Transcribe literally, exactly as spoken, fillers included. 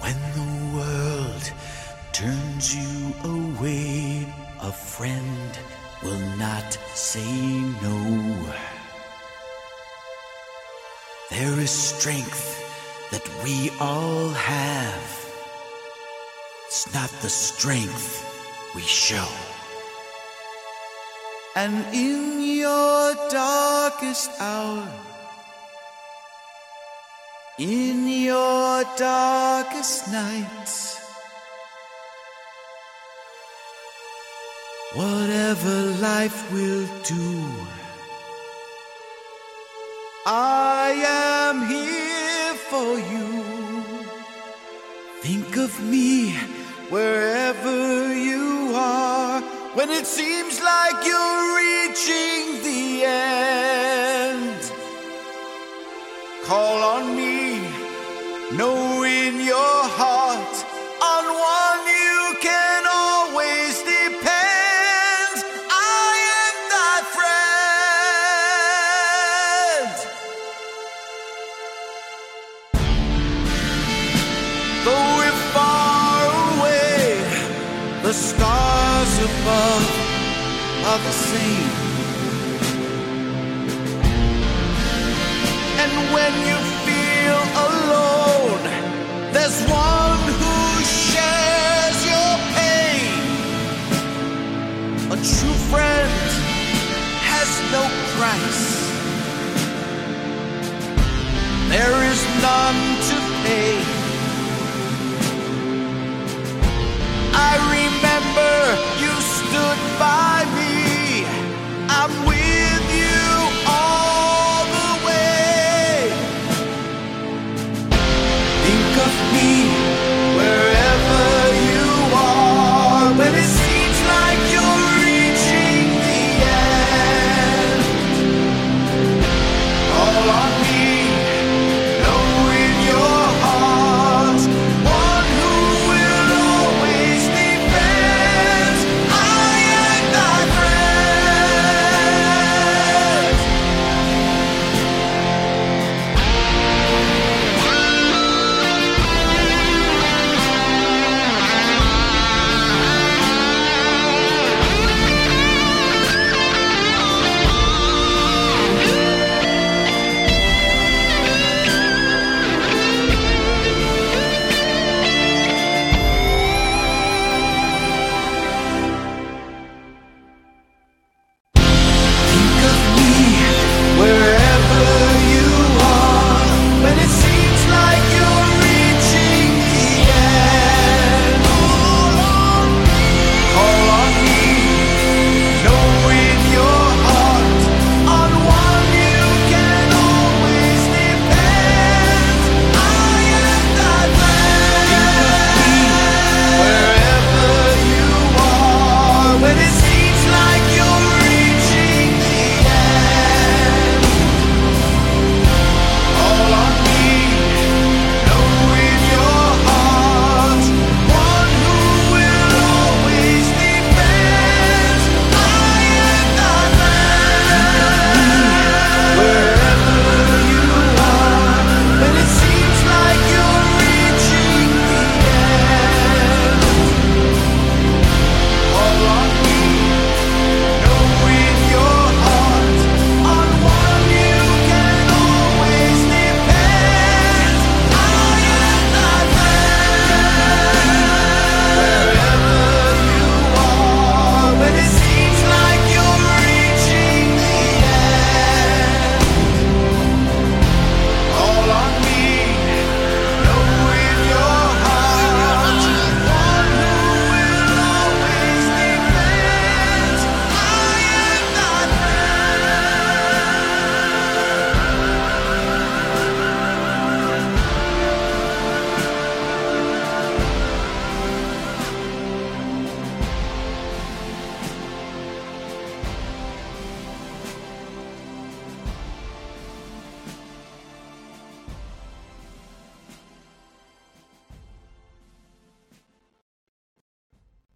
When the world turns you away, a friend will not say no. There is strength that we all have. It's not the strength we show. And in your darkest hour, in your darkest nights, whatever life will do, I am here for you. Think of me wherever you are, when it seems like you're reaching the end. Call on me, know in your heart, on one you can always depend. I am thy friend. Though we're far away, the stars above are the same. And when you feel alone, there's one who shares your pain. A true friend has no price. There is none to pay.